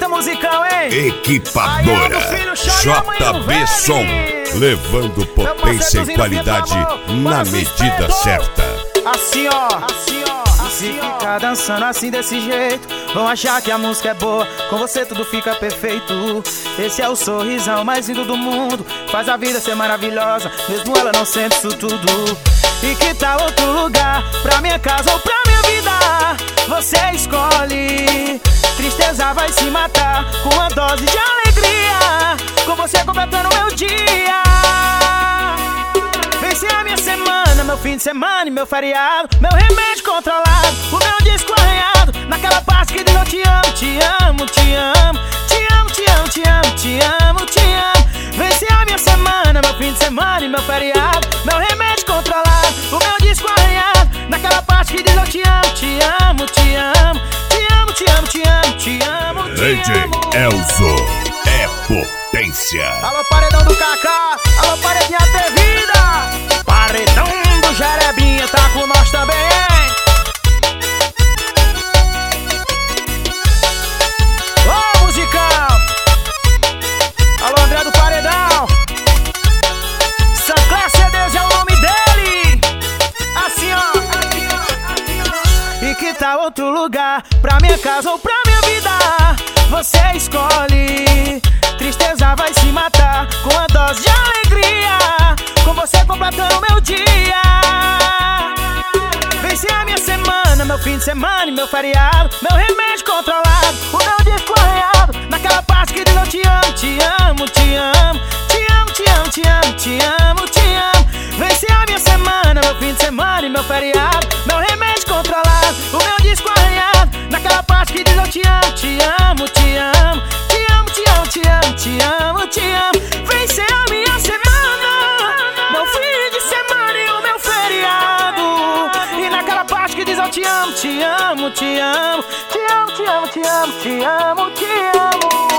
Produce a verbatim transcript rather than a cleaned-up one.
musical, hein? Equipadora J B Som, levando potência e qualidade na medida certa. Assim ó, assim ó, e se ficar dançando assim desse jeito, vão achar que a música é boa, com você tudo fica perfeito. Esse é o sorrisão mais lindo do mundo, faz a vida ser maravilhosa, mesmo ela não sente isso tudo. E que tal outro lugar, pra minha casa ou pra minha vida? Você escolhe. Tristeza vai se matar com uma dose de alegria, com você completando meu dia. Vem ser a minha semana, meu fim de semana e meu feriado, meu remédio controlado, o meu disco arranhado, naquela parte que diz eu te amo, te amo, te amo, te amo, te amo, te amo, te amo, te amo. Vem ser a minha semana, meu fim de semana e meu feriado, meu remédio controlado, o meu disco arranhado, naquela parte que diz eu te amo, te amo, te amo, te amo, te amo, te amo, te amo, te D J amo. Elzo é potência. Alô, paredão do Kaká, alô, paredinha atrevida, paredão do Jerebinha tá com nós também, hein? Ô, musical! Alô, André do Paredão, Sancler C Ds é o nome dele. Assim ó, assim ó, assim ó. E que tal outro lugar, pra minha casa ou pra minha vida? Você escolhe. Tristeza vai se matar com a dose de alegria, com você completando meu dia. Vem ser a minha semana, meu fim de semana e meu feriado, meu remédio controlado, o meu disco arranhado, naquela parte que diz eu te amo, te amo, te amo, te amo, te amo, te amo, te amo, te amo. Vem ser a minha semana, meu fim de semana e meu feriado, meu remédio controlado, o meu disco arranhado, naquela parte que diz eu te amo, te amo, te amo, te amo, te amo, te amo, te amo, te amo. Vem ser a minha semana, meu fim de semana e o meu feriado, e naquela parte que diz eu te amo, te amo, te amo, te amo, te amo, te amo, te amo, te amo.